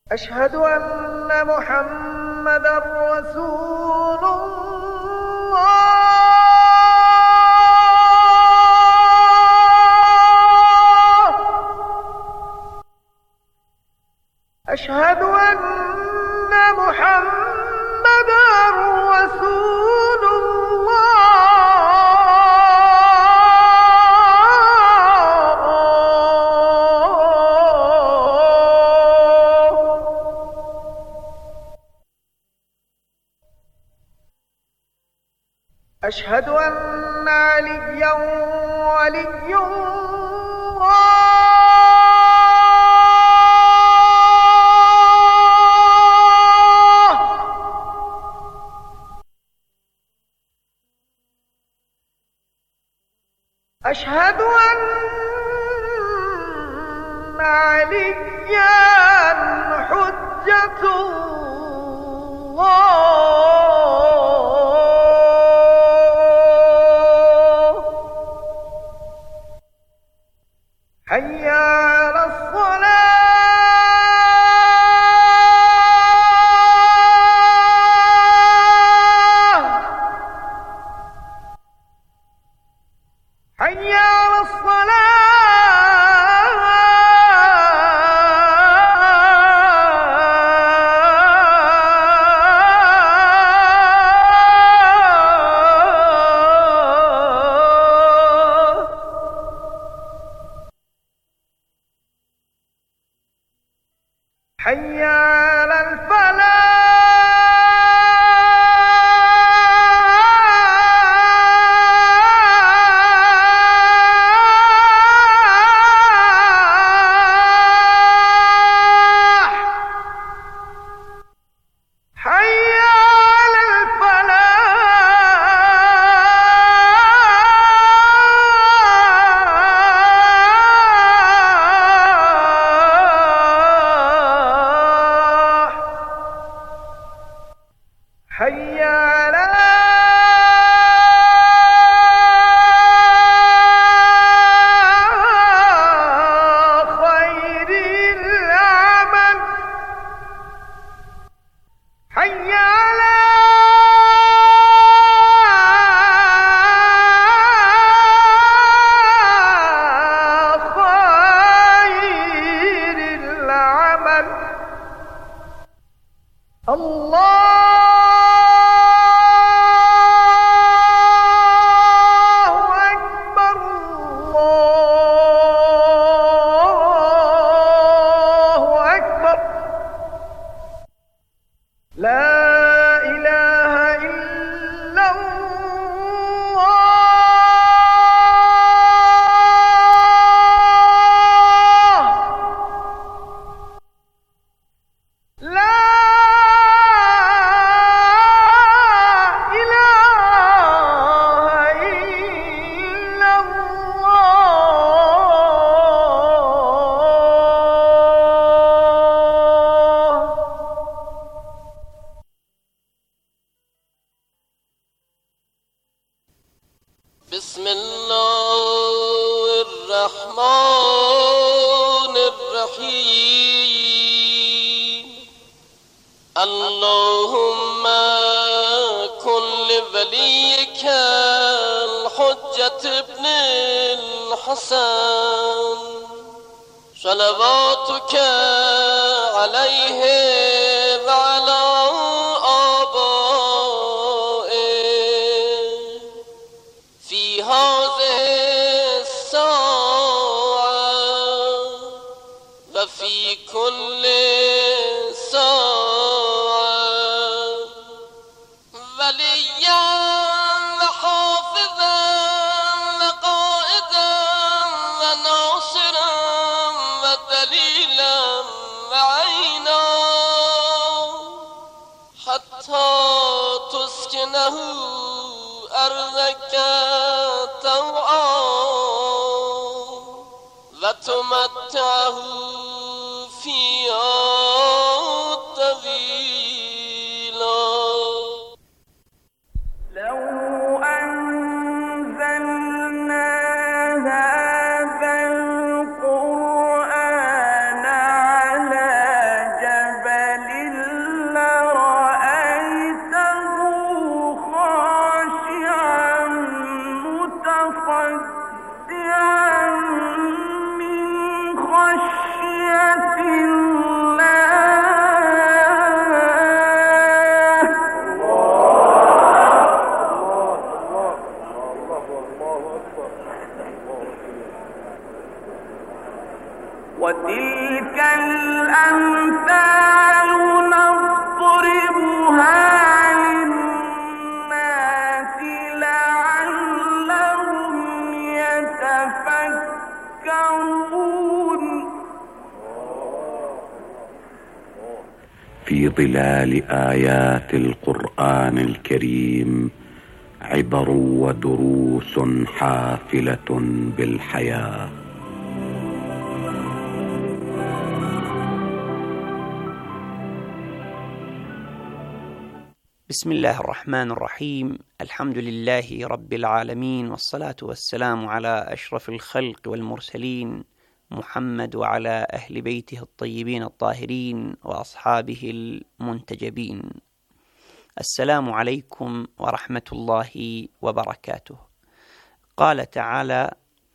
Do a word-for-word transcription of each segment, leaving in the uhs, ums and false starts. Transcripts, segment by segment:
أشهد أن محمدًا رسول الله. أشهد أن محمدًا رسول الله. أشهد أن عليا ولي الله. أشهد أن عليا حجة الله. حي على الصلاة. حي على الصلاة. حي على الفلاح. حي على الفلاح. حي على خير العمل. حي على خير العمل. الله أكبر. الله أكبر. لا إله إلا الله. لا إله إلا الله. بسم الله الرحمن الرحيم. اللهم كن لوليك الحجة ابن الحسن صلواتك عليه وعلى آبائه في هذه الساعة وفي كل ساعة وليا وحافظا وقائدا وناصرا ودليلا وعينا حتى تسكنه أرضك طوعا وتمتعه فيها طويلا. لو أنزلنا هذا القرآن على جبل خشية الله. وتلك الأمثال نضربها للناس لعلهم يتفكرون. في ظلال آيات القرآن الكريم عبر ودروس حافلة بالحياة. بسم الله الرحمن الرحيم. الحمد لله رب العالمين، والصلاة والسلام على أشرف الخلق والمرسلين محمد وعلى أهل بيته الطيبين الطاهرين وأصحابه المنتجبين. السلام عليكم ورحمة الله وبركاته. قال تعالى: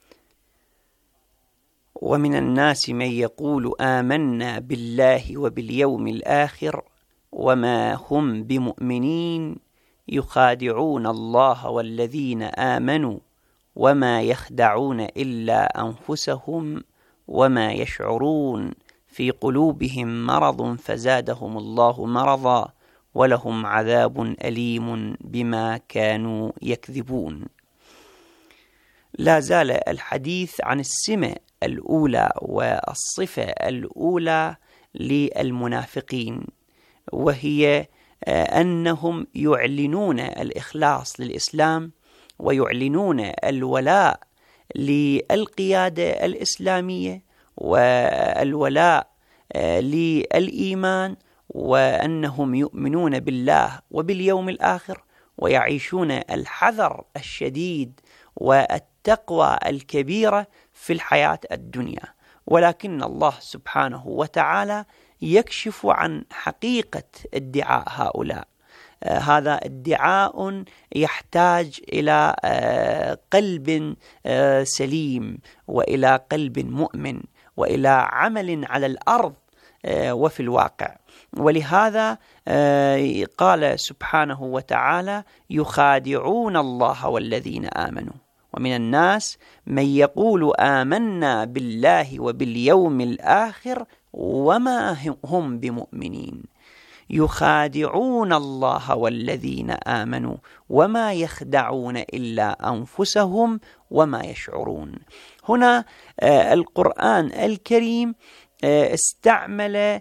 ومن الناس من يقول آمنا بالله وباليوم الآخر وما هم بمؤمنين يخادعون الله والذين آمنوا وما يخدعون إلا أنفسهم وما يشعرون في قلوبهم مرض فزادهم الله مرضا ولهم عذاب أليم بما كانوا يكذبون. لا زال الحديث عن السمة الأولى والصفة الأولى للمنافقين، وهي أنهم يعلنون الإخلاص للإسلام ويعلنون الولاء للقيادة الإسلامية والولاء للإيمان، وأنهم يؤمنون بالله وباليوم الآخر ويعيشون الحذر الشديد والتقوى الكبيرة في الحياة الدنيا. ولكن الله سبحانه وتعالى يكشف عن حقيقة ادعاء هؤلاء. آه هذا ادعاء يحتاج إلى آه قلب آه سليم، وإلى قلب مؤمن، وإلى عمل على الأرض آه وفي الواقع. ولهذا آه قال سبحانه وتعالى: يخادعون الله والذين آمنوا. ومن الناس من يقول آمنا بالله وباليوم الآخر وما هم بمؤمنين يخادعون الله والذين آمنوا وما يخدعون إلا أنفسهم وما يشعرون. هنا القرآن الكريم استعمل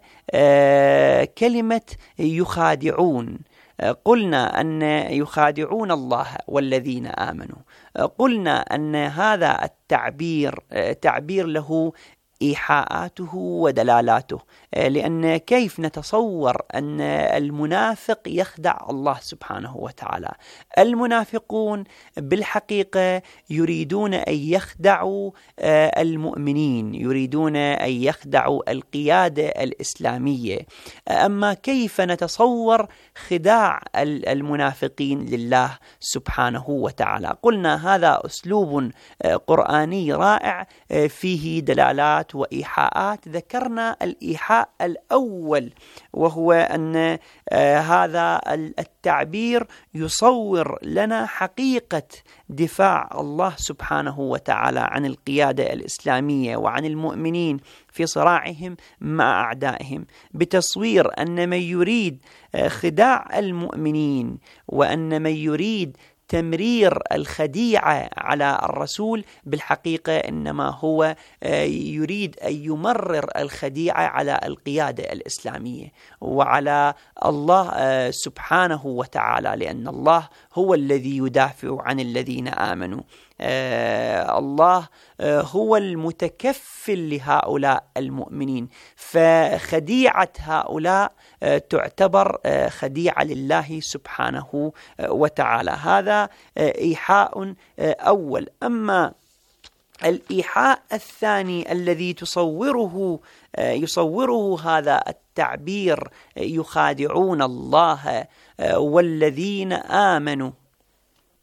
كلمة يخادعون. قلنا أن يخادعون الله والذين آمنوا، قلنا أن هذا التعبير تعبير له إيحاءاته ودلالاته، لأن كيف نتصور أن المنافق يخدع الله سبحانه وتعالى؟ المنافقون بالحقيقة يريدون أن يخدعوا المؤمنين، يريدون أن يخدعوا القيادة الإسلامية. أما كيف نتصور خداع المنافقين لله سبحانه وتعالى؟ قلنا هذا أسلوب قرآني رائع فيه دلالات وإيحاءات. ذكرنا الإيحاء الأول، وهو أن هذا التعبير يصور لنا حقيقة دفاع الله سبحانه وتعالى عن القيادة الإسلامية وعن المؤمنين في صراعهم مع أعدائهم، بتصوير أن من يريد خداع المؤمنين وأن من يريد تمرير الخديعة على الرسول بالحقيقة إنما هو يريد أن يمرر الخديعة على القيادة الإسلامية وعلى الله سبحانه وتعالى، لأن الله هو الذي يدافع عن الذين آمنوا. آه الله آه هو المتكفل لهؤلاء المؤمنين، فخديعة هؤلاء آه تعتبر آه خديعة لله سبحانه آه وتعالى. هذا آه إيحاء آه أول. أما الإيحاء الثاني الذي تصوره آه يصوره هذا التعبير آه يخادعون الله آه والذين آمنوا،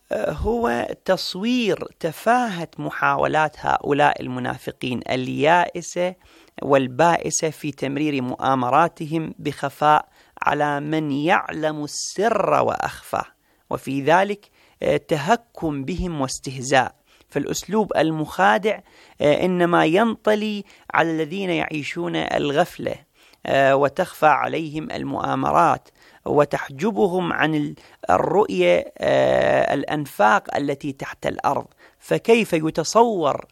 هو تصوير تفاهة محاولات هؤلاء المنافقين اليائسة والبائسة في تمرير مؤامراتهم بخفاء على من يعلم السر وأخفى، وفي ذلك تهكم بهم واستهزاء. فالأسلوب المخادع إنما ينطلي على الذين يعيشون الغفلة وتخفى عليهم المؤامرات وتحجبهم عن الرؤية الأنفاق التي تحت الأرض. فكيف يتصور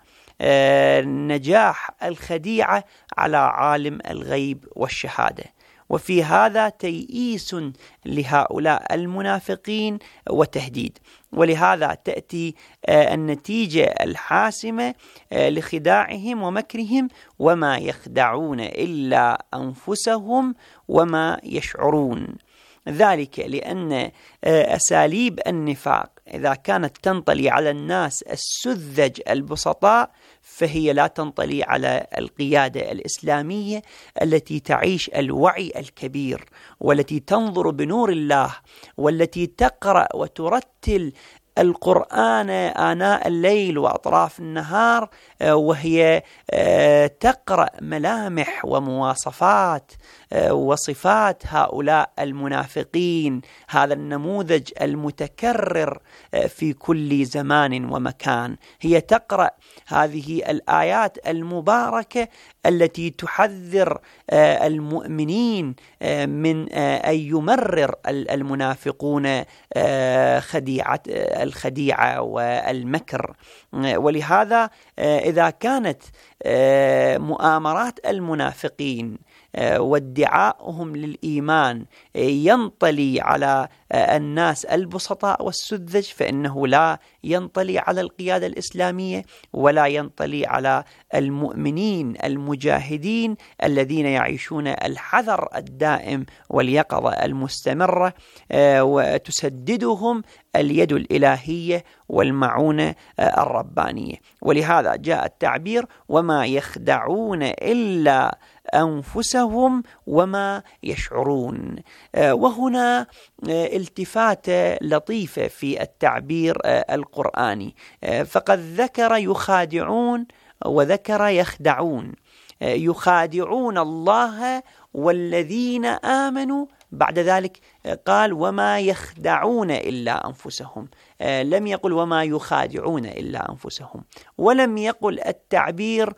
نجاح الخديعة على عالم الغيب والشهادة؟ وفي هذا تيئيس لهؤلاء المنافقين وتهديد. ولهذا تأتي النتيجة الحاسمة لخداعهم ومكرهم: وما يخدعون إلا أنفسهم وما يشعرون. ذلك لأن أساليب النفاق إذا كانت تنطلي على الناس السذج البسطاء فهي لا تنطلي على القيادة الإسلامية التي تعيش الوعي الكبير، والتي تنظر بنور الله، والتي تقرأ وترتل القرآن آناء الليل وأطراف النهار، وهي تقرأ ملامح ومواصفات وصفات هؤلاء المنافقين، هذا النموذج المتكرر في كل زمان ومكان. هي تقرأ هذه الآيات المباركة التي تحذر المؤمنين من أن يمرر المنافقون خديعة الخديعة والمكر. ولهذا إذا كانت مؤامرات المنافقين وادعاؤهم للإيمان ينطلي على الناس البسطاء والسذج، فإنه لا ينطلي على القيادة الإسلامية ولا ينطلي على المؤمنين المجاهدين الذين يعيشون الحذر الدائم واليقظة المستمرة، وتسددهم اليد الإلهية والمعونة الربانية. ولهذا جاء التعبير: وما يخدعون إلا أنفسهم وما يشعرون. وهنا التفاتة لطيفة في التعبير القرآني، فقد ذكر يخادعون وذكر يخدعون. يخادعون الله والذين آمنوا، بعد ذلك قال وما يخدعون إلا أنفسهم، لم يقل وما يخادعون إلا أنفسهم، ولم يقل التعبير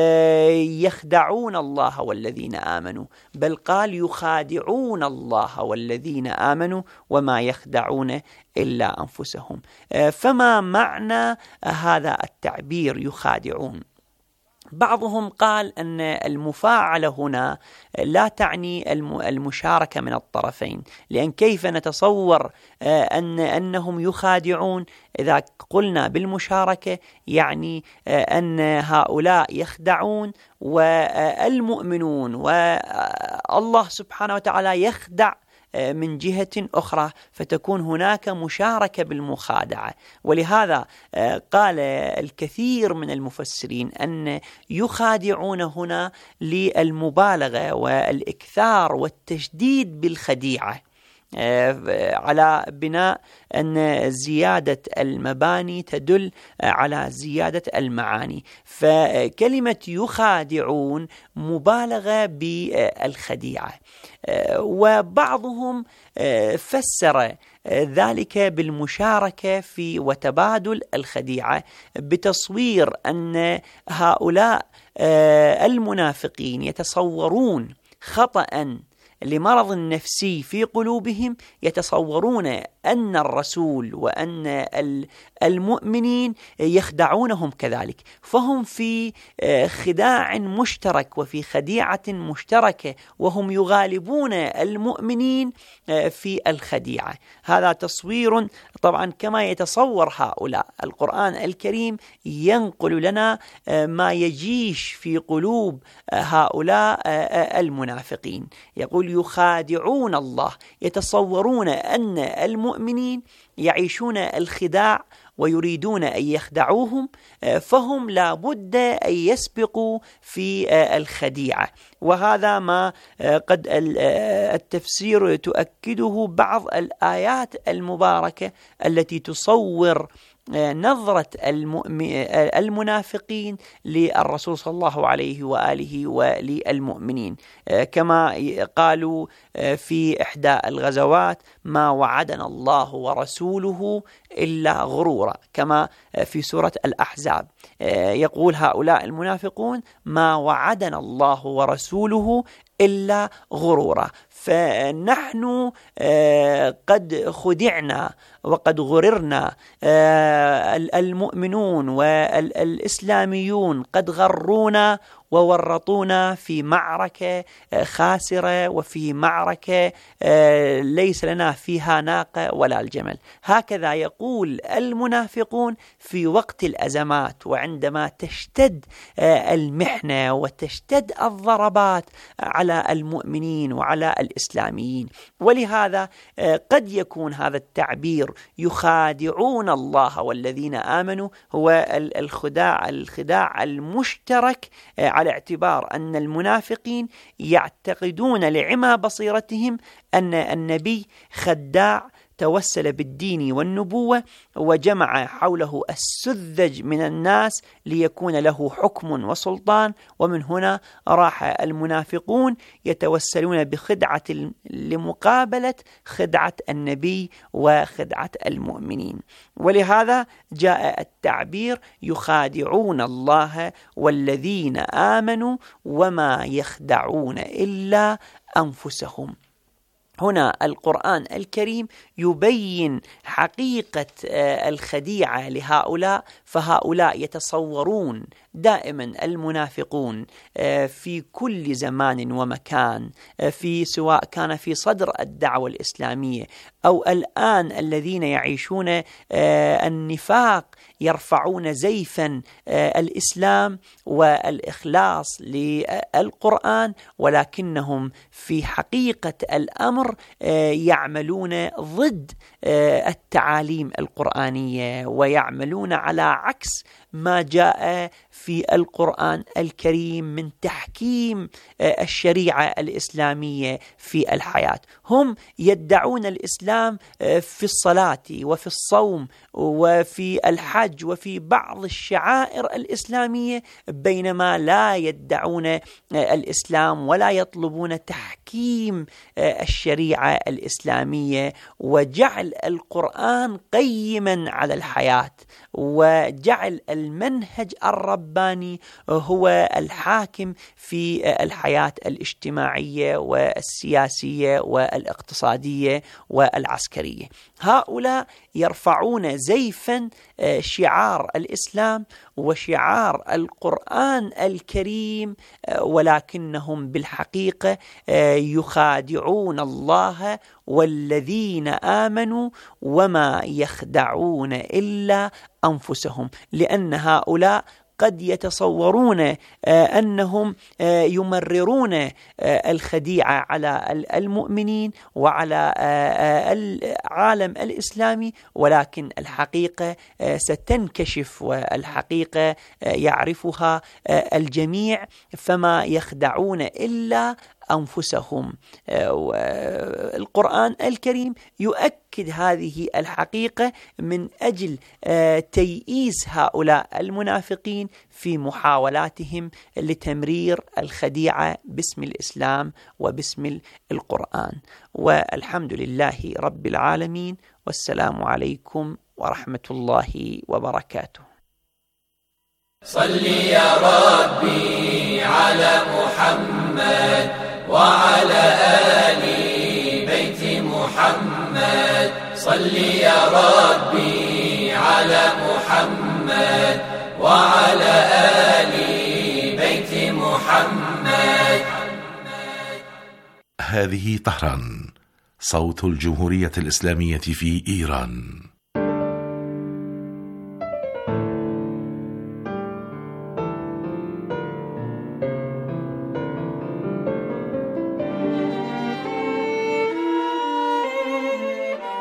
يخدعون الله والذين آمنوا، بل قال يخادعون الله والذين آمنوا وما يخدعون إلا أنفسهم. فما معنى هذا التعبير يخادعون؟ بعضهم قال أن المفاعلة هنا لا تعني المشاركة من الطرفين، لأن كيف نتصور أن أنهم يخادعون إذا قلنا بالمشاركة؟ يعني أن هؤلاء يخدعون والمؤمنون والله سبحانه وتعالى يخدع من جهة أخرى، فتكون هناك مشاركة بالمخادعة. ولهذا قال الكثير من المفسرين أن يخادعون هنا للمبالغة والإكثار والتشديد بالخديعة، على بناء أن زيادة المباني تدل على زيادة المعاني، فكلمة يخادعون مبالغة بالخديعة. وبعضهم فسر ذلك بالمشاركة في وتبادل الخديعة، بتصوير أن هؤلاء المنافقين يتصورون خطأ لمرض نفسي في قلوبهم، يتصورون أن الرسول وأن المؤمنين يخدعونهم كذلك، فهم في خداع مشترك وفي خديعة مشتركة، وهم يغالبون المؤمنين في الخديعة. هذا تصوير طبعا كما يتصور هؤلاء. القرآن الكريم ينقل لنا ما يجيش في قلوب هؤلاء المنافقين، يقول يقول يخادعون الله، يتصورون أن المؤمنين يعيشون الخداع ويريدون أن يخدعوهم، فهم لا بد أن يسبقوا في الخديعة. وهذا ما قد التفسير تؤكده بعض الآيات المباركة التي تصور نظرة المنافقين للرسول صلى الله عليه وآله وللمؤمنين، كما قالوا في إحدى الغزوات: ما وعدنا الله ورسوله إلا غرورا، كما في سورة الأحزاب يقول هؤلاء المنافقون: ما وعدنا الله ورسوله إلا غرورا. فنحن قد خدعنا وقد غررنا، المؤمنون والإسلاميون قد غرونا وورطونا في معركة خاسرة، وفي معركة ليس لنا فيها ناقة ولا الجمل. هكذا يقول المنافقون في وقت الأزمات، وعندما تشتد المحنة وتشتد الضربات على المؤمنين وعلى الإسلاميين. ولهذا قد يكون هذا التعبير يخادعون الله والذين آمنوا هو الخداع الخداع المشترك، على اعتبار أن المنافقين يعتقدون لعمى بصيرتهم أن النبي خداع توسل بالدين والنبوة وجمع حوله السذج من الناس ليكون له حكم وسلطان، ومن هنا راح المنافقون يتوسلون بخدعة لمقابلة خدعة النبي وخدعة المؤمنين. ولهذا جاء التعبير يخادعون الله والذين آمنوا وما يخدعون إلا أنفسهم. هنا القرآن الكريم يبين حقيقة الخديعة لهؤلاء، فهؤلاء يتصورون دائما المنافقون في كل زمان ومكان، في سواء كان في صدر الدعوة الإسلامية أو الآن الذين يعيشون النفاق يرفعون زيفا الإسلام والإخلاص للقرآن، ولكنهم في حقيقة الأمر يعملون ضد التعاليم القرآنية ويعملون على عكس ما جاء في القرآن الكريم من تحكيم الشريعة الإسلامية في الحياة. هم يدعون الإسلام في الصلاة وفي الصوم وفي الحج وفي بعض الشعائر الإسلامية، بينما لا يدعون الإسلام ولا يطلبون تحكيم الشريعة الإسلامية وجعل القرآن قيما على الحياة، وجعل المنهج الرباني هو الحاكم في الحياة الاجتماعية والسياسية والاقتصادية والعسكرية. هؤلاء يرفعون زيفا شعار الإسلام وشعار القرآن الكريم، ولكنهم بالحقيقة يخادعون الله والذين آمنوا وما يخدعون إلا أنفسهم، لأن هؤلاء قد يتصورون أنهم يمررون الخديعة على المؤمنين وعلى العالم الإسلامي، ولكن الحقيقة ستنكشف والحقيقة يعرفها الجميع، فما يخدعون إلا أنفسهم. القرآن الكريم يؤكد هذه الحقيقة من أجل تيئيس هؤلاء المنافقين في محاولاتهم لتمرير الخديعة باسم الإسلام وباسم القرآن. والحمد لله رب العالمين، والسلام عليكم ورحمة الله وبركاته. صل يا ربي على محمد وعلى آل بيت محمد. صل يا ربي على محمد وعلى آل بيت محمد. هذه طهران، صوت الجمهورية الإسلامية في إيران.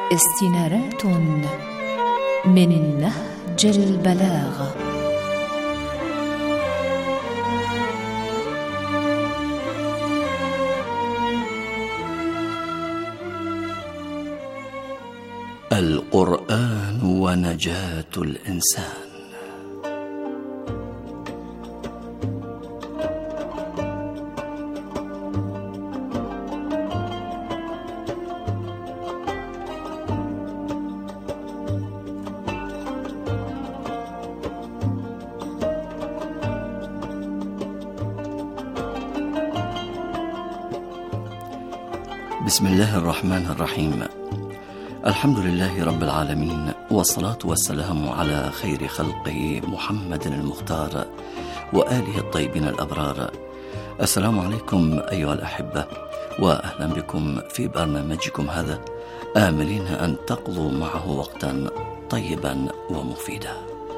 استنارات من نهج البلاغة. القرآن ونجاة الإنسان. بسم الله الرحمن الرحيم. الحمد لله رب العالمين، والصلاة والسلام على خير خلقه محمد المختار وآله الطيبين الأبرار. السلام عليكم أيها الأحبة، وأهلا بكم في برنامجكم هذا، آملين أن تقضوا معه وقتا طيبا ومفيدا.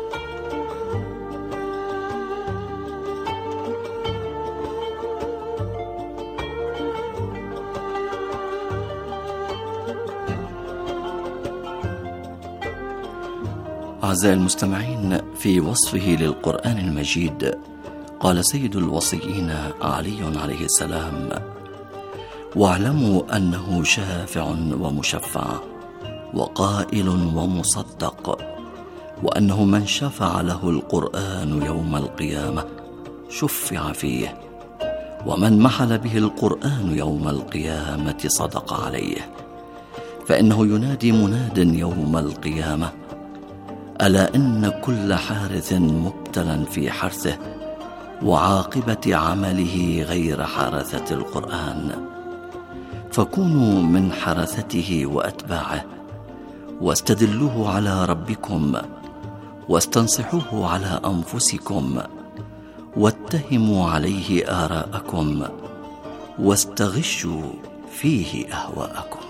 أعزائي المستمعين، في وصفه للقرآن المجيد قال سيد الوصيين علي عليه السلام: واعلموا أنه شافع ومشفع وقائل ومصدق، وأنه من شفع له القرآن يوم القيامة شفع فيه، ومن محل به القرآن يوم القيامة صدق عليه، فإنه ينادي مناد يوم القيامة: ألا إن كل حارث مبتلا في حرثه، وعاقبة عمله غير حرثة القرآن، فكونوا من حرثته وأتباعه، واستدلوه على ربكم، واستنصحوه على أنفسكم، واتهموا عليه آراءكم، واستغشوا فيه أهواءكم.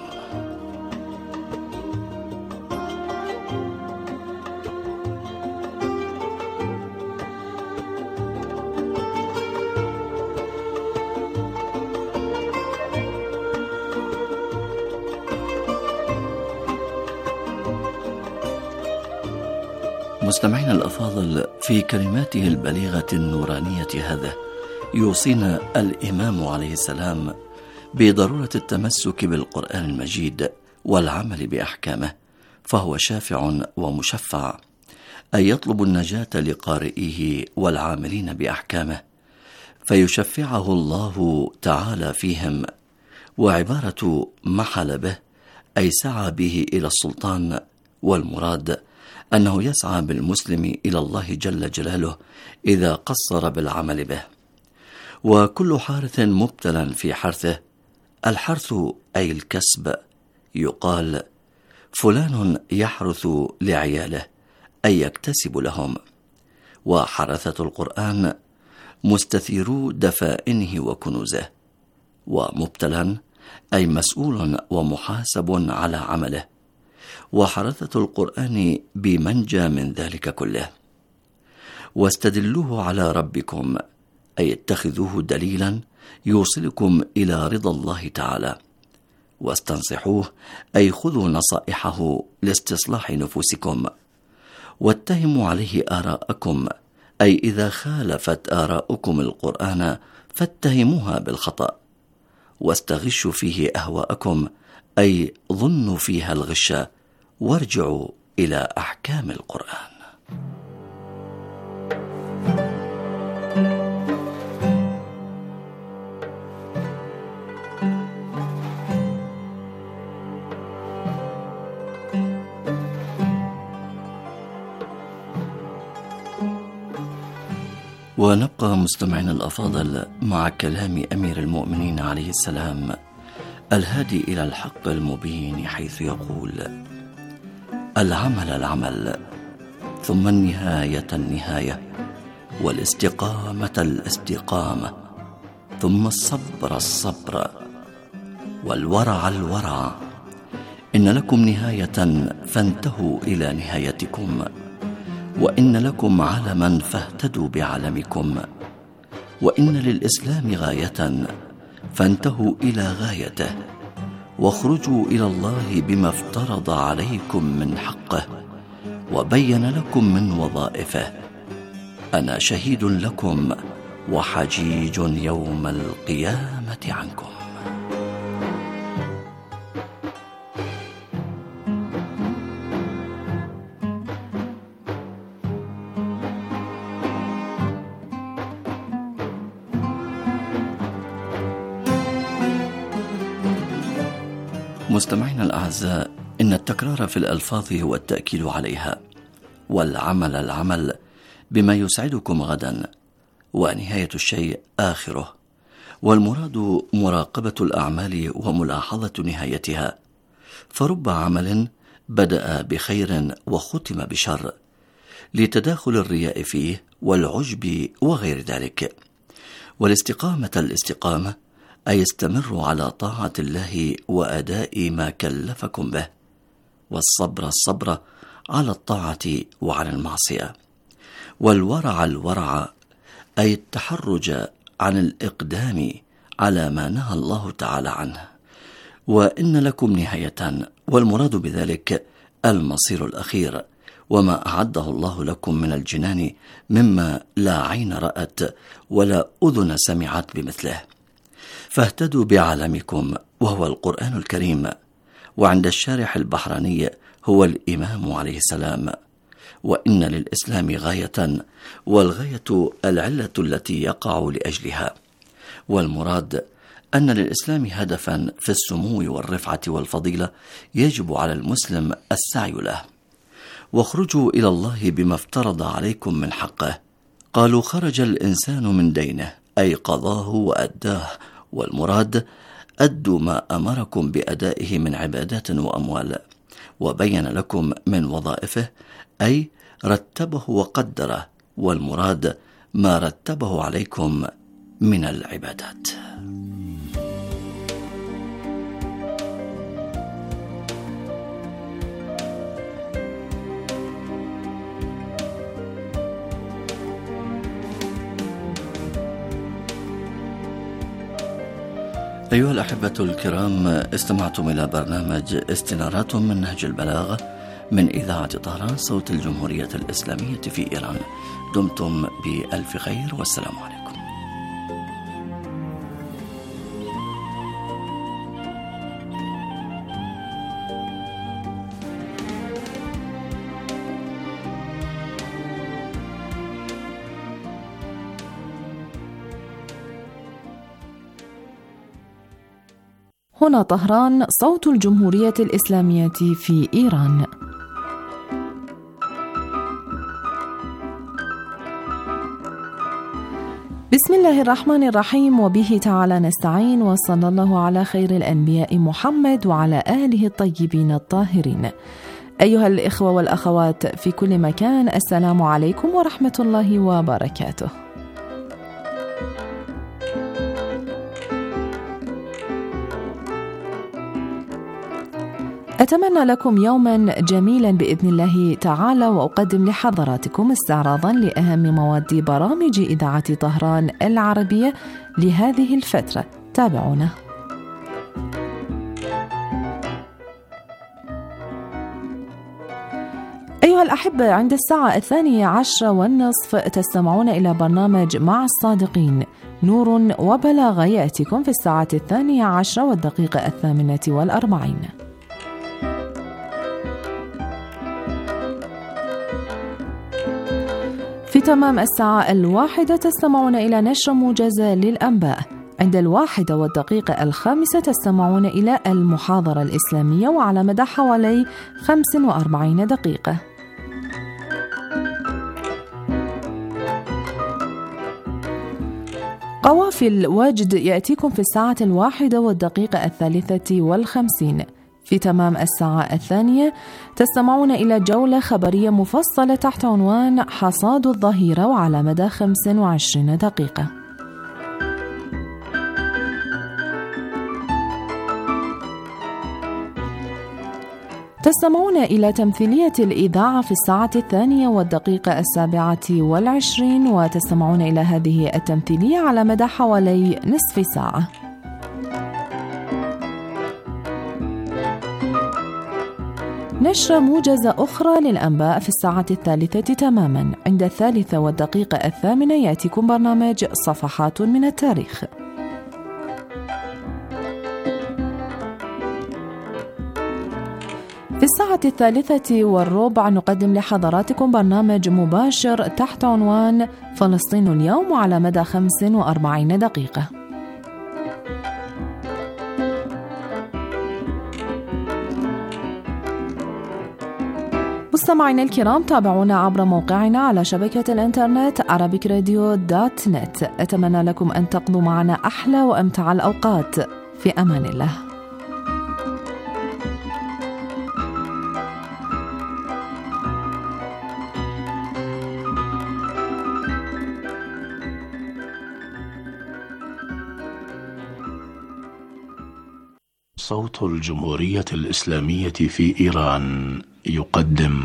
مستمعين الأفاضل، في كلماته البليغة النورانية هذا يوصينا الإمام عليه السلام بضرورة التمسك بالقرآن المجيد والعمل بأحكامه، فهو شافع ومشفع، أي يطلب النجاة لقارئه والعاملين بأحكامه، فيشفعه الله تعالى فيهم. وعبارة محل به أي سعى به إلى السلطان، والمراد أنه يسعى بالمسلم إلى الله جل جلاله إذا قصر بالعمل به. وكل حارث مبتلا في حرثه، الحرث أي الكسب، يقال فلان يحرث لعياله أي يكتسب لهم. وحرثة القرآن مستثيرو دفائنه وكنوزه، ومبتلا أي مسؤول ومحاسب على عمله، وحرثة القرآن بمنجى من ذلك كله. واستدلوه على ربكم أي اتخذوه دليلا يوصلكم إلى رضا الله تعالى، واستنصحوه أي خذوا نصائحه لاستصلاح نفوسكم، واتهموا عليه آراءكم أي إذا خالفت آراءكم القرآن فاتهموها بالخطأ، واستغشوا فيه أهواءكم أي ظنوا فيها الغش، وارجعوا إلى أحكام القرآن. ونبقى مستمعين الأفاضل مع كلام أمير المؤمنين عليه السلام الهادي إلى الحق المبين، حيث يقول: العمل العمل، ثم النهاية النهاية، والاستقامة الاستقامة، ثم الصبر الصبر، والورع الورع. إن لكم نهاية فانتهوا إلى نهايتكم، وإن لكم علما فاهتدوا بعلمكم، وإن للإسلام غاية فانتهوا إلى غايته، واخرجوا إلى الله بما افترض عليكم من حقه وبين لكم من وظائفه. أنا شهيد لكم وحجيج يوم القيامة عنكم. مستمعينا الأعزاء، إن التكرار في الألفاظ هو التأكيد عليها، والعمل العمل بما يسعدكم غدا، ونهاية الشيء آخره، والمراد مراقبة الأعمال وملاحظة نهايتها. فرب عمل بدأ بخير وختم بشر، لتداخل الرياء فيه والعجب وغير ذلك. والاستقامة الاستقامة أي استمروا على طاعة الله وأداء ما كلفكم به، والصبر الصبر على الطاعة وعلى المعصية، والورع الورع أي التحرج عن الإقدام على ما نهى الله تعالى عنه. وإن لكم نهاية، والمراد بذلك المصير الأخير، وما أعده الله لكم من الجنان مما لا عين رأت ولا أذن سمعت بمثله. فاهتدوا بعالمكم وهو القرآن الكريم، وعند الشارح البحراني هو الإمام عليه السلام. وإن للإسلام غاية، والغاية العلة التي يقع لأجلها، والمراد أن للإسلام هدفا في السمو والرفعة والفضيلة يجب على المسلم السعي له. واخرجوا إلى الله بما افترض عليكم من حقه. قالوا خرج الإنسان من دينه أي قضاه وأداه، والمراد أدوا ما أمركم بأدائه من عبادات وأموال، وبين لكم من وظائفه أي رتبه وقدره، والمراد ما رتبه عليكم من العبادات. أيها الأحبة الكرام، استمعتم إلى برنامج استنارات من نهج البلاغة من إذاعة طهران صوت الجمهورية الإسلامية في إيران. دمتم بألف خير، والسلام عليكم. هنا طهران صوت الجمهورية الإسلامية في إيران. بسم الله الرحمن الرحيم، وبه تعالى نستعين، وصلى الله على خير الأنبياء محمد وعلى آله الطيبين الطاهرين. أيها الإخوة والأخوات في كل مكان، السلام عليكم ورحمة الله وبركاته. أتمنى لكم يوما جميلا بإذن الله تعالى، وأقدم لحضراتكم استعراضا لأهم مواد برامج إذاعة طهران العربية لهذه الفترة. تابعونا. أيها الأحبة، عند الساعة الثانية عشرة والنصف تستمعون إلى برنامج مع الصادقين، نور وبلاغة، يأتيكم في الساعة الثانية عشرة والدقيقة الثامنة والأربعين. في تمام الساعة الواحدة تستمعون إلى نشرة موجزة للأنباء. عند الواحدة والدقيقة الخامسة تستمعون إلى المحاضرة الإسلامية، وعلى مدى حوالي خمس وأربعين دقيقة. قوافل وجد يأتيكم في الساعة الواحدة والدقيقة الثالثة والخمسين. في تمام الساعة الثانية تستمعون إلى جولة خبرية مفصلة تحت عنوان حصاد الظهيرة، وعلى مدى خمس وعشرين دقيقة. تستمعون إلى تمثيلية الإذاعة في الساعة الثانية والدقيقة السابعة والعشرين، وتستمعون إلى هذه التمثيلية على مدى حوالي نصف ساعة. نشرة موجزة أخرى للأنباء في الساعة الثالثة تماما. عند الثالثة والدقيقة الثامنة يأتيكم برنامج صفحات من التاريخ. في الساعة الثالثة والربع نقدم لحضراتكم برنامج مباشر تحت عنوان فلسطين اليوم على مدى خمس وأربعين دقيقة. مستمعينا الكرام، تابعونا عبر موقعنا على شبكة الإنترنت arabic radio dot net. أتمنى لكم أن تقضوا معنا أحلى وأمتع الأوقات. في أمان الله. صوت الجمهورية الإسلامية في إيران يقدم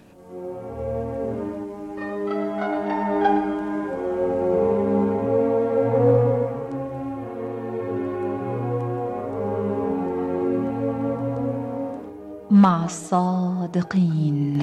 مع الصادقين.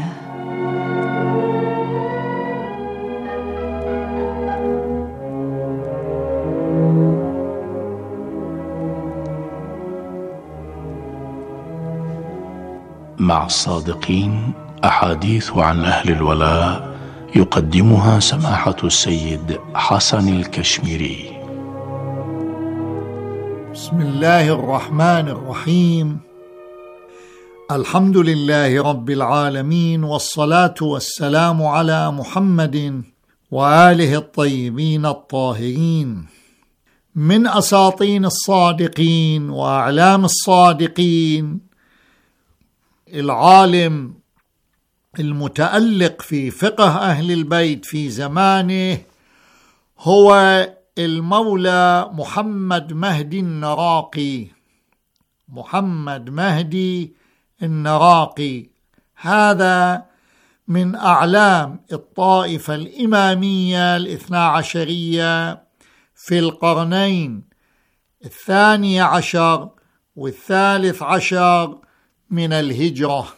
مع الصادقين أحاديث عن أهل الولاء يقدمها سماحة السيد حسن الكشميري. بسم الله الرحمن الرحيم. الحمد لله رب العالمين، والصلاة والسلام على محمد وآله الطيبين الطاهرين. من أساطين الصادقين وأعلام الصادقين العالم المتألق في فقه أهل البيت في زمانه هو المولى محمد مهدي النراقي. محمد مهدي النراقي هذا من أعلام الطائفة الإمامية الاثنى عشرية في القرنين الثاني عشر والثالث عشر من الهجرة.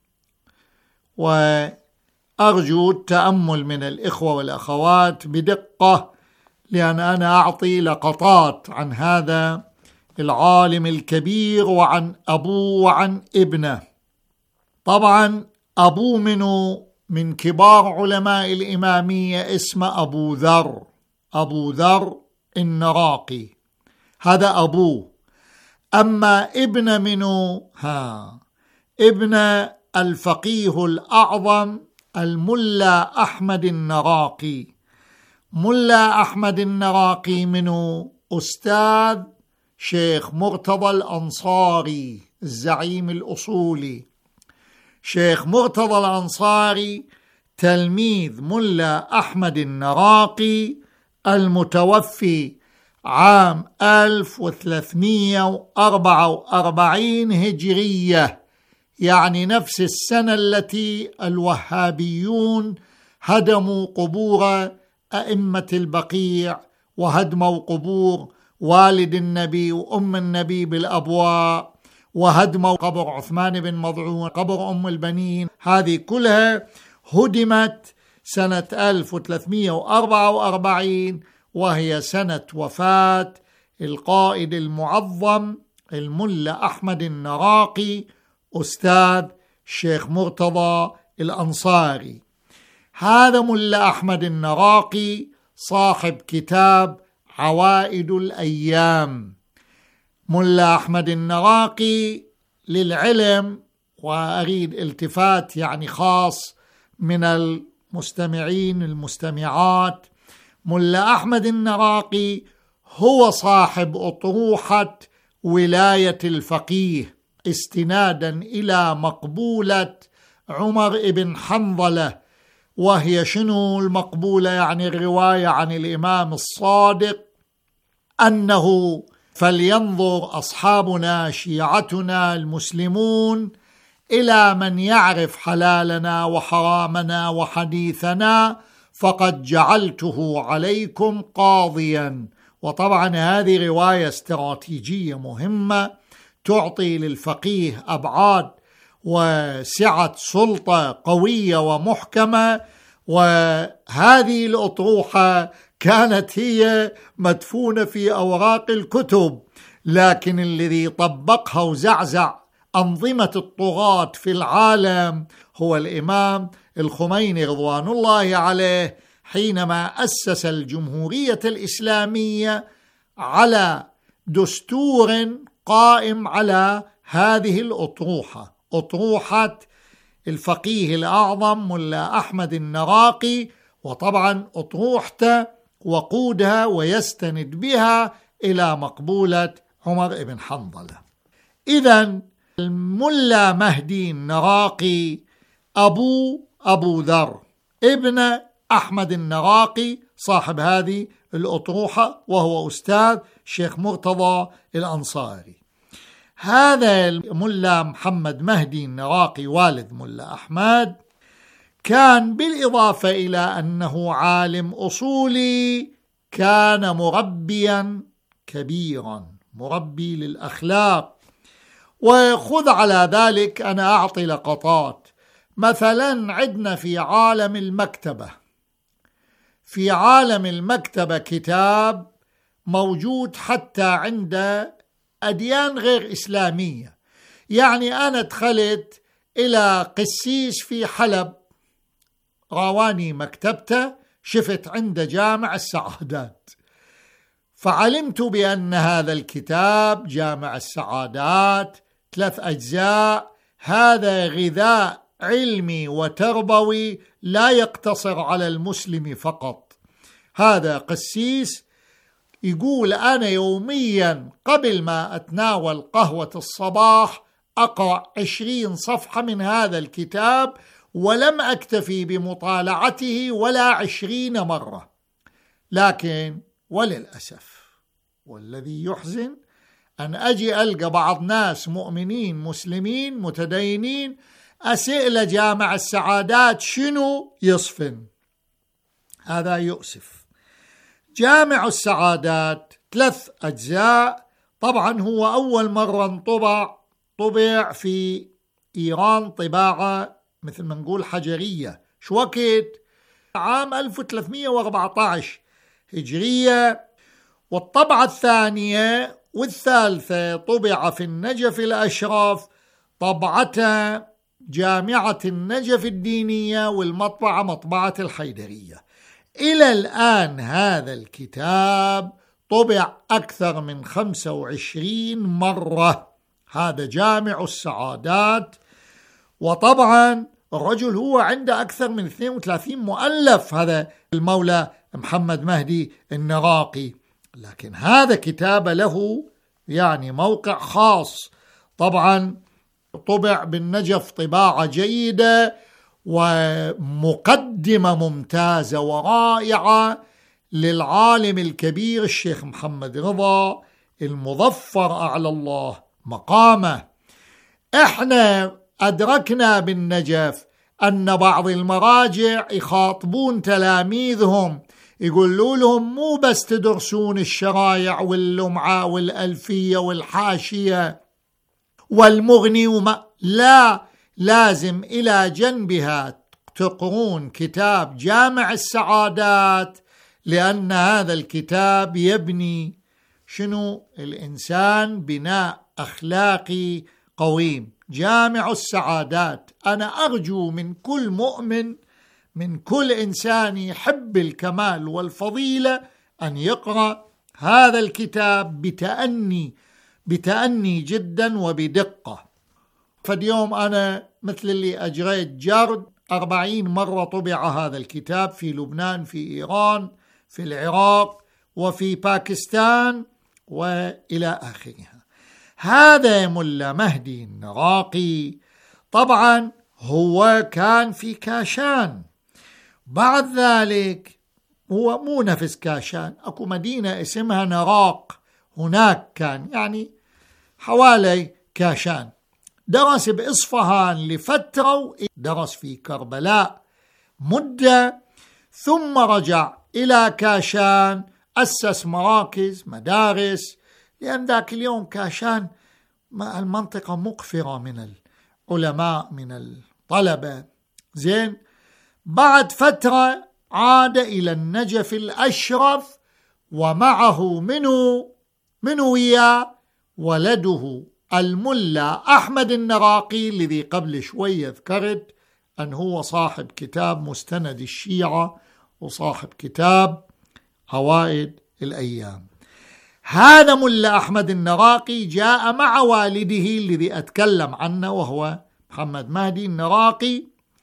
وأرجو التأمل من الإخوة والأخوات بدقة، لأن أنا أعطي لقطات عن هذا العالم الكبير وعن أبوه وعن ابنه. طبعا أبوه منه من كبار علماء الإمامية اسمه أبو ذر، أبو ذر النراقي، هذا أبوه. أما ابن منه ها ابن الفقيه الأعظم الملا أحمد النراقي. ملا أحمد النراقي منه أستاذ شيخ مرتضى الأنصاري الزعيم الأصولي. شيخ مرتضى الأنصاري تلميذ ملا أحمد النراقي المتوفي عام ألف وثلاثمئة وأربعة وأربعين هجرية، يعني نفس السنة التي الوهابيون هدموا قبور أئمة البقيع وهدموا قبور والد النبي وأم النبي بالأبواء، وهدموا قبر عثمان بن مضعون، قبر أم البنين. هذه كلها هدمت سنة ألف وثلاثمئة وأربعة وأربعين، وهي سنة وفاة القائد المعظم الملا أحمد النراقي أستاذ الشيخ مرتضى الأنصاري. هذا ملا أحمد النراقي صاحب كتاب عوائد الأيام. ملا أحمد النراقي للعلم، وأريد التفات يعني خاص من المستمعين المستمعات، ملا أحمد النراقي هو صاحب أطروحة ولاية الفقيه استنادا إلى مقبولة عمر بن حنظلة. وهي شنو المقبولة؟ يعني الرواية عن الإمام الصادق أنه فلينظر أصحابنا شيعتنا المسلمون إلى من يعرف حلالنا وحرامنا وحديثنا فقد جعلته عليكم قاضيا. وطبعا هذه رواية استراتيجية مهمة تعطي للفقيه أبعاد وسعة سلطة قوية ومحكمة، وهذه الأطروحة كانت هي مدفونة في أوراق الكتب، لكن الذي طبقها وزعزع أنظمة الطغاة في العالم هو الإمام الخميني رضوان الله عليه، حينما أسس الجمهورية الإسلامية على دستور قائم على هذه الأطروحة، أطروحة الفقيه الأعظم ملا أحمد النراقي، وطبعا أطروحته وقودها ويستند بها إلى مقبولة عمر بن حنظلة. إذن الملا مهدي النراقي أبو أبو ذر ابن أحمد النراقي صاحب هذه الأطروحة، وهو أستاذ شيخ مرتضى الأنصاري. هذا الملا محمد مهدي النراقي والد ملا أحمد كان بالإضافة إلى أنه عالم أصولي كان مربيا كبيرا، مربي للأخلاق. وخذ على ذلك أنا أعطي لقطات. مثلا عندنا في عالم المكتبة، في عالم المكتبة كتاب موجود حتى عند أديان غير إسلامية. يعني أنا دخلت إلى قسيس في حلب راواني مكتبته، شفت عنده جامع السعادات، فعلمت بأن هذا الكتاب جامع السعادات ثلاث أجزاء، هذا غذاء علمي وتربوي لا يقتصر على المسلم فقط. هذا قسيس يقول أنا يوميا قبل ما أتناول قهوة الصباح أقرأ عشرين صفحة من هذا الكتاب، ولم أكتفي بمطالعته ولا عشرين مرة. لكن وللأسف والذي يحزن أن أجي ألقى بعض ناس مؤمنين مسلمين متدينين أسئلة جامع السعادات شنو يصفن. هذا يؤسف. جامع السعادات ثلاث أجزاء، طبعا هو أول مرة انطبع طبع في إيران طباعة مثل ما نقول حجرية. شو وقت؟ عام ألف وثلاثمئة وأربعة عشر هجرية. والطبعة الثانية والثالثة طبع في النجف الأشرف، طبعتها جامعة النجف الدينية، والمطبعة مطبعة الحيدرية. إلى الآن هذا الكتاب طبع أكثر من خمسة وعشرين مرة. هذا جامع السعادات. وطبعا الرجل هو عنده أكثر من اثنين وثلاثين مؤلف، هذا المولى محمد مهدي النراقي، لكن هذا كتاب له يعني موقع خاص. طبعا طبع بالنجف طباعة جيدة ومقدمة ممتازة ورائعة للعالم الكبير الشيخ محمد رضا المظفر أعلى الله مقامه. احنا أدركنا بالنجف أن بعض المراجع يخاطبون تلاميذهم يقولوا لهم مو بس تدرسون الشرايع واللمعة والألفية والحاشية والمغني وما، لا، لازم إلى جنبها تقرون كتاب جامع السعادات، لأن هذا الكتاب يبني شنو الإنسان بناء أخلاقي قويم. جامع السعادات أنا أرجو من كل مؤمن، من كل إنسان يحب الكمال والفضيلة أن يقرأ هذا الكتاب بتأني بتأني جدا وبدقة. فاليوم أنا مثل اللي أجريت جرد أربعين مرة طبع هذا الكتاب في لبنان، في إيران، في العراق، وفي باكستان وإلى آخرها. هذا ملا مهدي النراقي طبعا هو كان في كاشان. بعد ذلك هو مو نفس كاشان، أكو مدينة اسمها نراق هناك كان، يعني حوالي كاشان. درس بإصفهان لفترة، درس في كربلاء مدة، ثم رجع إلى كاشان، أسس مراكز مدارس، لأن ذاك اليوم كاشان المنطقة مقفرة من علماء من الطلبة. زين، بعد فترة عاد إلى النجف الأشرف، ومعه منه منه وياه ولده الملا أحمد النراقي، الذي قبل شوية ذكرت أن هو صاحب كتاب مستند الشيعة وصاحب كتاب عوائد الأيام. هذا ملا أحمد النراقي جاء مع والده الذي أتكلم عنه وهو محمد مهدي النراقي،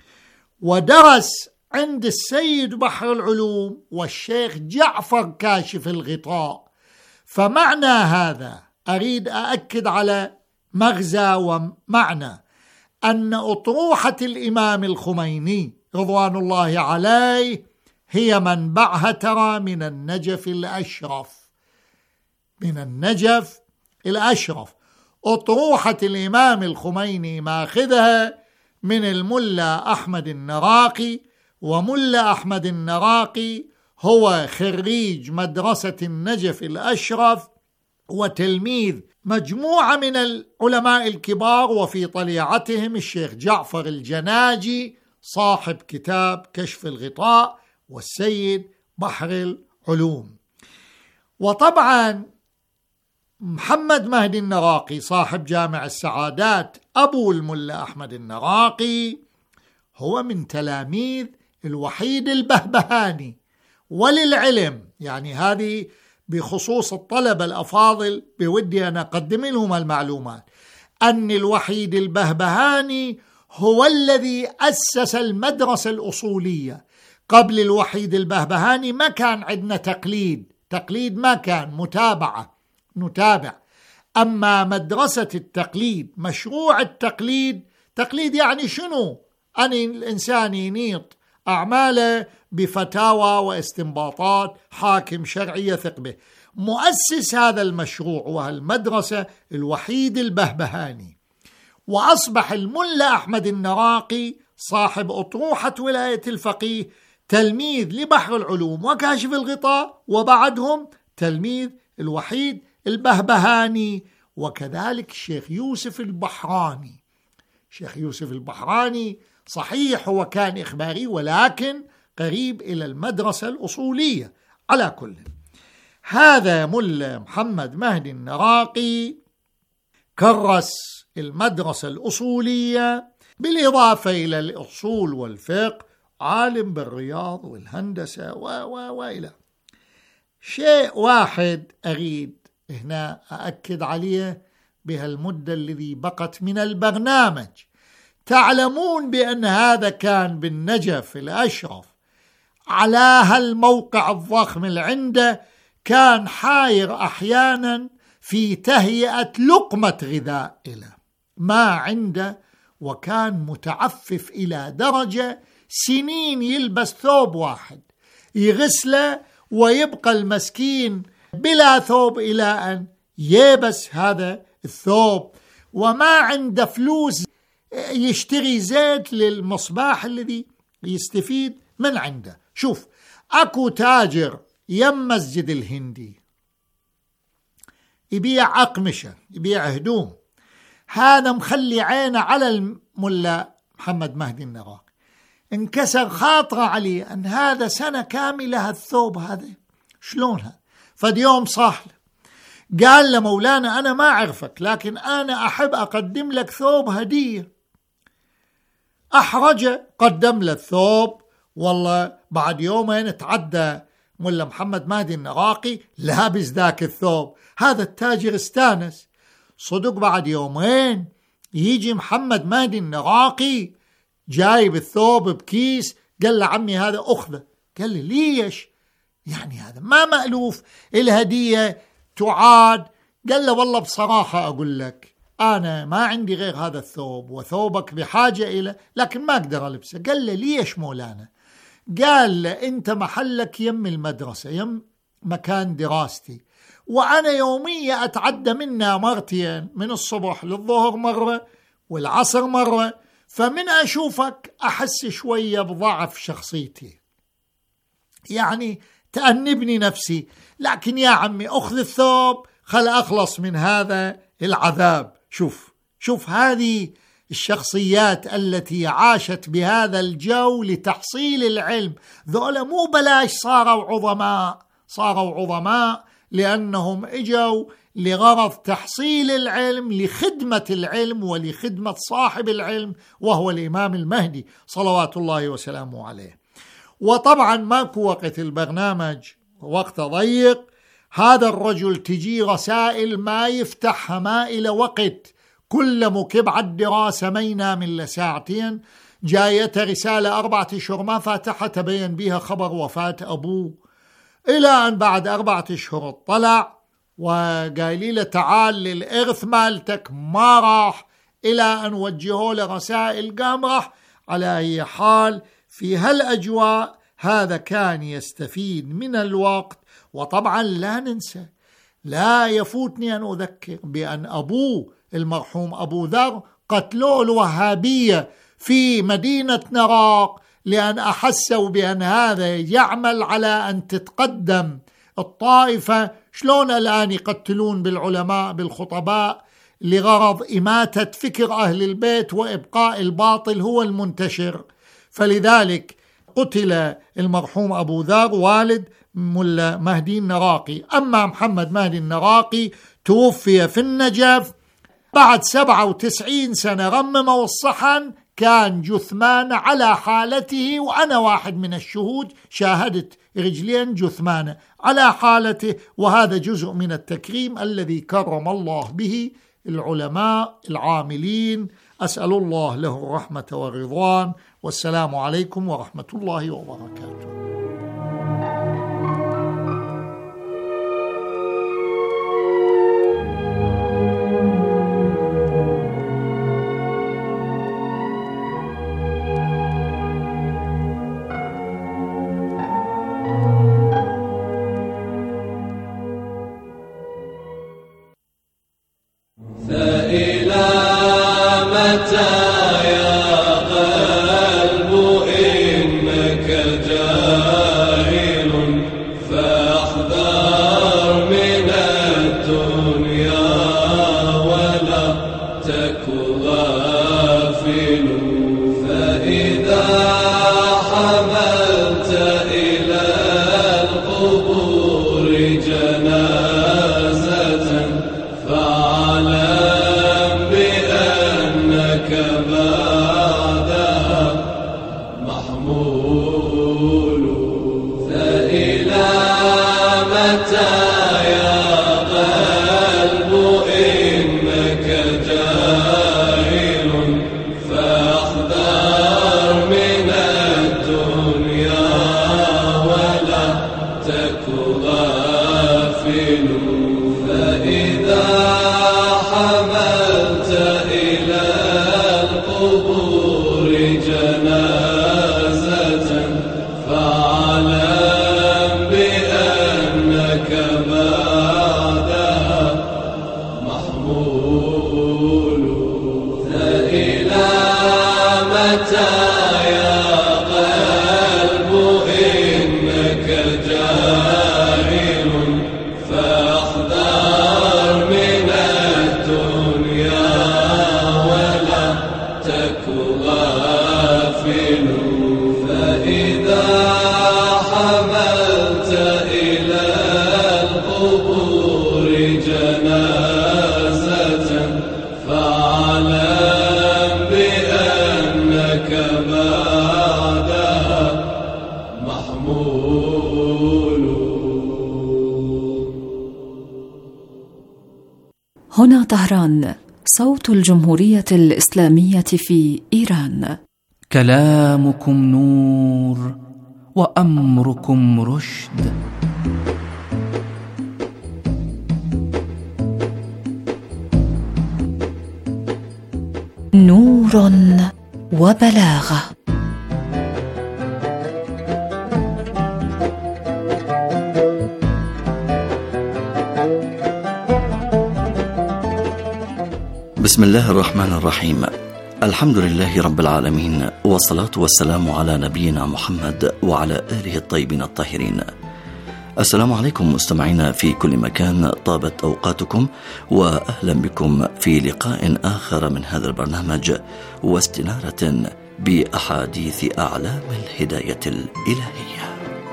ودرس عند السيد بحر العلوم والشيخ جعفر كاشف الغطاء. فمعنى هذا أريد أأكد على مغزى ومعنى أن أطروحة الإمام الخميني رضوان الله عليه هي منبعها ترى من النجف الأشرف، من النجف الأشرف. أطروحة الإمام الخميني ماخذها من الملا أحمد النراقي، وملا أحمد النراقي هو خريج مدرسة النجف الأشرف وتلميذ مجموعة من العلماء الكبار، وفي طليعتهم الشيخ جعفر الجناجي صاحب كتاب كشف الغطاء والسيد بحر العلوم. وطبعا محمد مهدي النراقي صاحب جامع السعادات أبو الملا أحمد النراقي هو من تلاميذ الوحيد البهبهاني. وللعلم يعني هذه بخصوص الطلبة الأفاضل بودي أن أقدم لهم المعلومات، أن الوحيد البهبهاني هو الذي أسس المدرسة الأصولية. قبل الوحيد البهبهاني ما كان عندنا تقليد، تقليد ما كان، متابعة نتابع. أما مدرسة التقليد، مشروع التقليد، تقليد يعني شنو؟ أن الإنسان ينيط أعماله بفتاوى واستنباطات حاكم شرعي يثق به. مؤسس هذا المشروع وهالمدرسة الوحيد البهبهاني، وأصبح الملا أحمد النراقي صاحب أطروحة ولاية الفقيه تلميذ لبحر العلوم وكاشف الغطاء، وبعدهم تلميذ الوحيد البهبهاني. وكذلك الشيخ يوسف البحراني. الشيخ يوسف البحراني صحيح هو كان إخباري ولكن قريب إلى المدرسة الأصولية. على كل، هذا ملا محمد مهدي النراقي كرس المدرسة الأصولية بالإضافة إلى الأصول والفقه، عالم بالرياض والهندسة و و وإلى. شيء واحد أريد هنا أأكد عليه بهالمدة الذي بقت من البرنامج. تعلمون بأن هذا كان بالنجف الأشرف على هالموقع الضخم اللي عنده، كان حاير أحيانا في تهيئة لقمة غذاء له ما عنده، وكان متعفف إلى درجة سنين يلبس ثوب واحد يغسله ويبقى المسكين بلا ثوب إلى أن يبس هذا الثوب، وما عنده فلوس يشتري زيت للمصباح الذي يستفيد من عنده. شوف، أكو تاجر يم مسجد الهندي يبيع أقمشة، يبيع هدوم، هذا مخلي عينه على الملا محمد مهدي النراقي، انكسر خاطره عليه أن هذا سنة كاملة هالثوب هذا شلونها. فاليوم صاح له قال له مولانا أنا ما أعرفك لكن أنا أحب أقدم لك ثوب هدية. أحرج، قدم له الثوب. والله بعد يومين تعدى ملا محمد مهدي النراقي لابس ذاك الثوب. هذا التاجر استانس. صدق بعد يومين يجي محمد مهدي النراقي جايب الثوب بكيس، قال له عمي هذا أخذه. قال لي ليش؟ يعني هذا ما مألوف، الهدية تعاد. قال له والله بصراحة أقول لك أنا ما عندي غير هذا الثوب وثوبك بحاجة إليه لكن ما أقدر ألبسه. قال له ليش مولانا؟ قال له أنت محلك يم المدرسة، يم مكان دراستي، وأنا يوميا أتعدى منها مرتين، من الصبح للظهر مرة والعصر مرة، فمن أشوفك أحس شوية بضعف شخصيتي، يعني تأنبني نفسي، لكن يا عمي أخذ الثوب خل أخلص من هذا العذاب. شوف شوف هذه الشخصيات التي عاشت بهذا الجو لتحصيل العلم، ذولا مو بلاش صاروا عظماء، صاروا عظماء لأنهم اجوا لغرض تحصيل العلم، لخدمة العلم ولخدمة صاحب العلم وهو الإمام المهدي صلوات الله وسلامه عليه. وطبعا ماكو وقت، البرنامج وقت ضيق، هذا الرجل تجي رسائل ما يفتحها ما إلى وقت، كل مكب على الدراسة ما ينام إلا ساعتين. جايته رسالة أربعة أشهر ما فاتحها تبين بها خبر وفاة أبوه، إلى أن بعد أربعة أشهر طلع وقايلي له تعال للإرث مالتك، ما راح، إلى أن وجهوا له رسائل قام راح. على أي حال في هالأجواء هذا كان يستفيد من الوقت. وطبعا لا ننسى، لا يفوتني أن أذكر بأن أبوه المرحوم أبو ذر قتلوا الوهابية في مدينة نراق، لأن أحسوا بأن هذا يعمل على أن تتقدم الطائفة. شلون الآن يقتلون بالعلماء بالخطباء لغرض إماتة فكر أهل البيت وإبقاء الباطل هو المنتشر. فلذلك قتل المرحوم أبو ذر والد ملا مهدي النراقي. أما محمد مهدي النراقي توفي في النجف بعد سبعة وتسعين سنة، رمموا الصحن، كان جثمان على حالته، وأنا واحد من الشهود شاهدت رجلين جثمان على حالته. وهذا جزء من التكريم الذي كرم الله به العلماء العاملين. أسأل الله له الرحمة والرضوان، والسلام عليكم ورحمة الله وبركاته. هنا طهران، صوت الجمهورية الإسلامية في إيران. كلامكم نور وأمركم رشد. نور وبلاغة. بسم الله الرحمن الرحيم. الحمد لله رب العالمين، والصلاة والسلام على نبينا محمد وعلى آله الطيبين الطاهرين. السلام عليكم مستمعينا في كل مكان، طابت أوقاتكم وأهلا بكم في لقاء آخر من هذا البرنامج واستنارة بأحاديث أعلام الهداية الإلهية.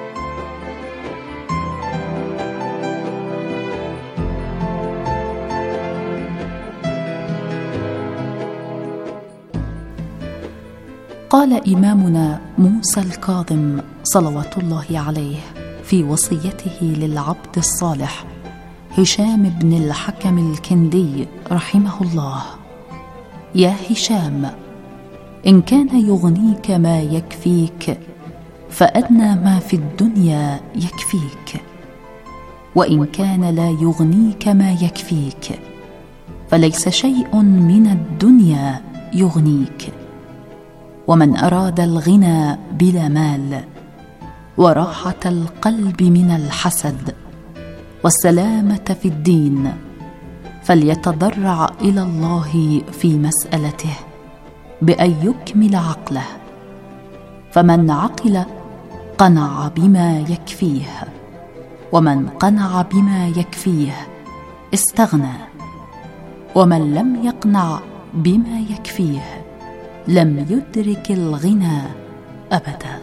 قال إمامنا موسى الكاظم صلوات الله عليه في وصيته للعبد الصالح هشام بن الحكم الكندي رحمه الله: يا هشام، إن كان يغنيك ما يكفيك فأدنى ما في الدنيا يكفيك، وإن كان لا يغنيك ما يكفيك فليس شيء من الدنيا يغنيك. ومن أراد الغنى بلا مال وراحة القلب من الحسد والسلامة في الدين فليتضرع إلى الله في مسألته بأن يكمل عقله، فمن عقل قنع بما يكفيه، ومن قنع بما يكفيه استغنى، ومن لم يقنع بما يكفيه لم يدرك الغنى أبدا.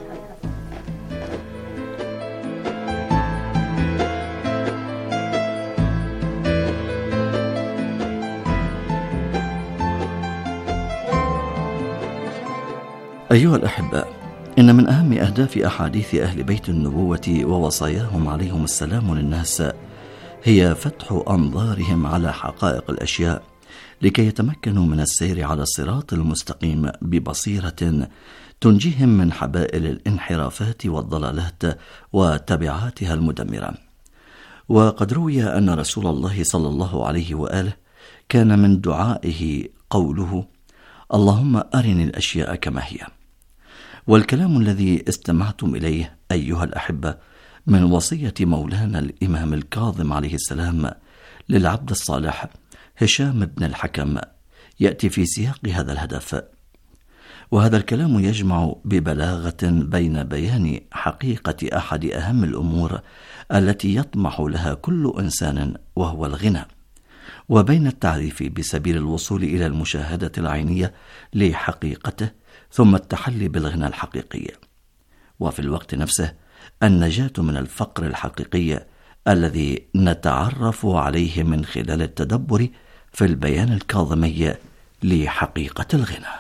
أيها الأحباء، إن من أهم أهداف أحاديث أهل بيت النبوة ووصاياهم عليهم السلام للناس هي فتح أنظارهم على حقائق الأشياء لكي يتمكنوا من السير على الصراط المستقيم ببصيرة تنجيهم من حبائل الانحرافات والضلالات وتبعاتها المدمرة. وقد روي أن رسول الله صلى الله عليه وآله كان من دعائه قوله: اللهم أرني الأشياء كما هي. والكلام الذي استمعتم إليه أيها الأحبة من وصية مولانا الإمام الكاظم عليه السلام للعبد الصالح هشام بن الحكم يأتي في سياق هذا الهدف. وهذا الكلام يجمع ببلاغة بين بيان حقيقة أحد أهم الأمور التي يطمح لها كل إنسان وهو الغنى، وبين التعريف بسبيل الوصول إلى المشاهدة العينية لحقيقته ثم التحلي بالغنى الحقيقي، وفي الوقت نفسه النجاة من الفقر الحقيقي الذي نتعرف عليه من خلال التدبر في البيان الكاظمي لحقيقة الغنى.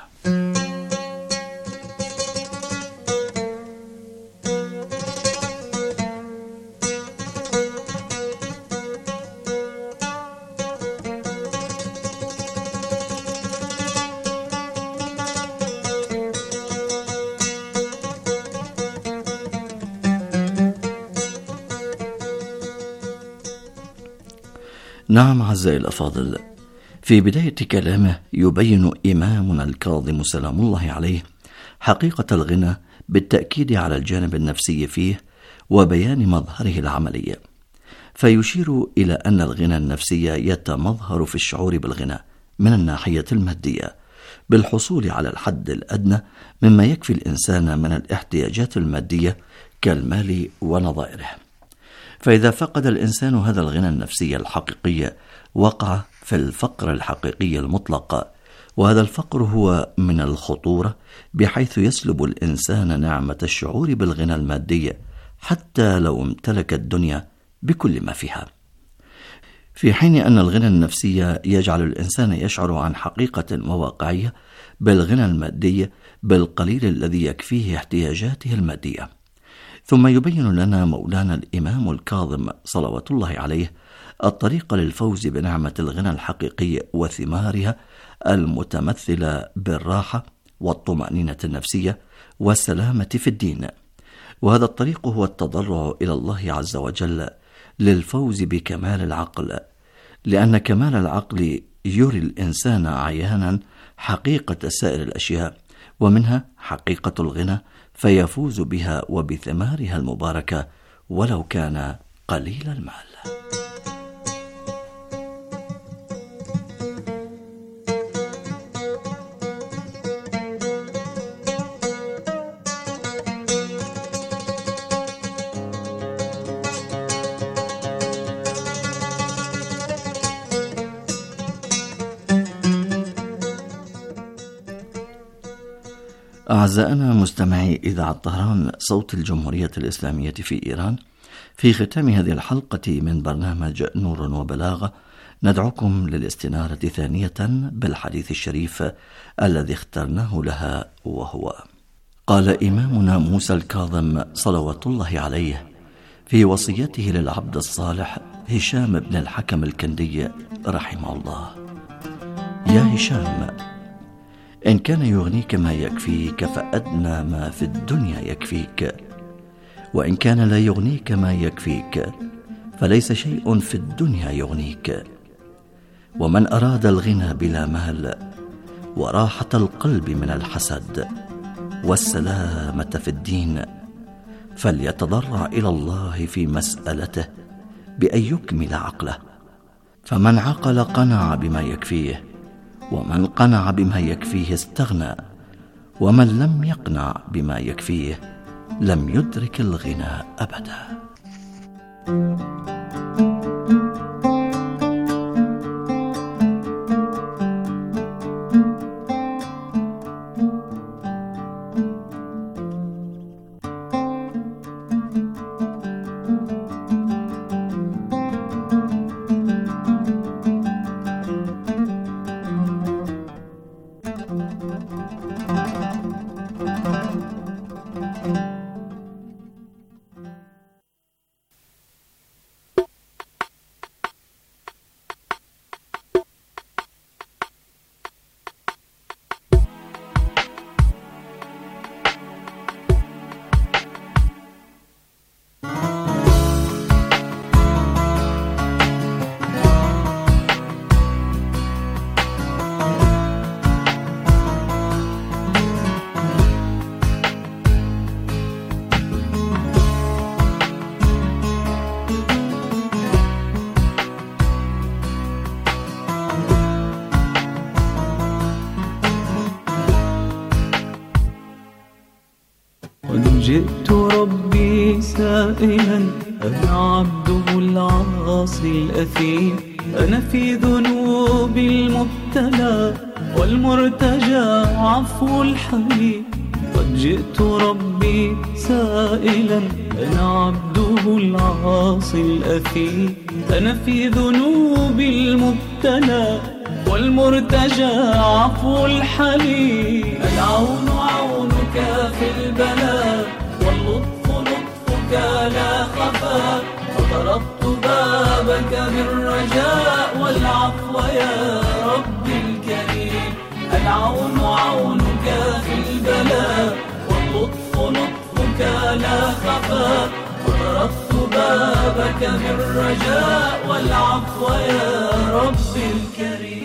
نعم أعزائي الأفاضل، في بداية كلامه يبين إمامنا الكاظم سلام الله عليه حقيقة الغنى بالتأكيد على الجانب النفسي فيه وبيان مظهره العملي، فيشير إلى أن الغنى النفسي يتمظهر في الشعور بالغنى من الناحية المادية بالحصول على الحد الأدنى مما يكفي الإنسان من الاحتياجات المادية كالمال ونظائره. فإذا فقد الإنسان هذا الغنى النفسي الحقيقي وقع في الفقر الحقيقي المطلق، وهذا الفقر هو من الخطورة بحيث يسلب الإنسان نعمة الشعور بالغنى المادي حتى لو امتلك الدنيا بكل ما فيها، في حين أن الغنى النفسي يجعل الإنسان يشعر عن حقيقة وواقعية بالغنى المادي بالقليل الذي يكفيه احتياجاته المادية. ثم يبين لنا مولانا الإمام الكاظم صلوات الله عليه الطريق للفوز بنعمة الغنى الحقيقي وثمارها المتمثلة بالراحة والطمأنينة النفسية والسلامة في الدين. وهذا الطريق هو التضرع إلى الله عز وجل للفوز بكمال العقل، لأن كمال العقل يري الإنسان عيانا حقيقة سائر الأشياء، ومنها حقيقة الغنى، فيفوز بها وبثمارها المباركة ولو كان قليل المال. أعزائنا مستمعي إذاعة طهران صوت الجمهورية الإسلامية في إيران، في ختام هذه الحلقة من برنامج نور وبلاغة ندعوكم للاستنارة ثانية بالحديث الشريف الذي اخترناه لها، وهو: قال إمامنا موسى الكاظم صلوات الله عليه في وصيته للعبد الصالح هشام بن الحكم الكندي رحمه الله: يا هشام، إن كان يغنيك ما يكفيك فأدنى ما في الدنيا يكفيك، وإن كان لا يغنيك ما يكفيك فليس شيء في الدنيا يغنيك. ومن أراد الغنى بلا مال وراحة القلب من الحسد والسلامة في الدين فليتضرع إلى الله في مسألته بأن يكمل عقله، فمن عقل قنع بما يكفيه، ومن قنع بما يكفيه استغنى، ومن لم يقنع بما يكفيه لم يدرك الغنى أبدا. جئت ربي سائلا، أنا عبده العاصي الأثيم، أنا في ذنوب المبتلى والمرتجى عفو الحليم. قد جئت ربي سائلا، أنا عبده العاصي الأثيم، أنا في ذنوب المبتلى والمرتجى عفو الحليم. العون عونك في البلاء واللطف لطفك لا خفا، فطرقت بابك بالرجاء والعفو يا ربي الكريم. العون عونك في البلاء واللطف لطفك لا خفا، فطرقت بابك بالرجاء والعفو يا ربي الكريم.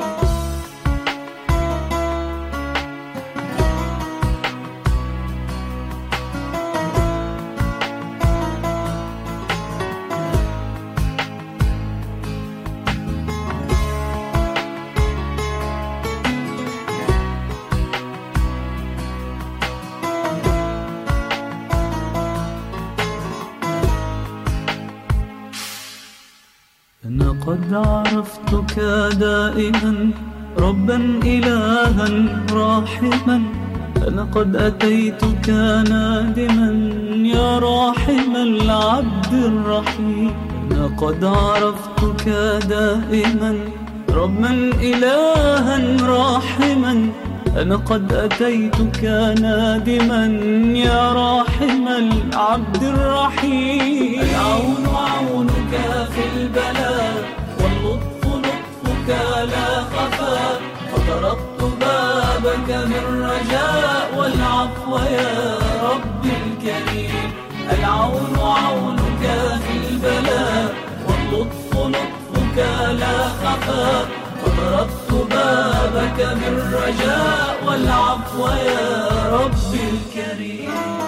أنا قد عرفتك دائما ربا إلها راحما، أنا قد أتيتك نادما يا راحم العبد الرحيم. أنا قد عرفتك دائما ربا إلها راحما، أنا قد أتيتك نادما يا راحم العبد الرحيم. العون عونك في البلاء واللطف لطفك لا خفا، فطرقت بابك بالرجاء والعفو يا ربي الكريم. العون عونك في البلاء واللطف لطفك لا خفا، فطرقت بابك بالرجاء والعفو يا ربي الكريم.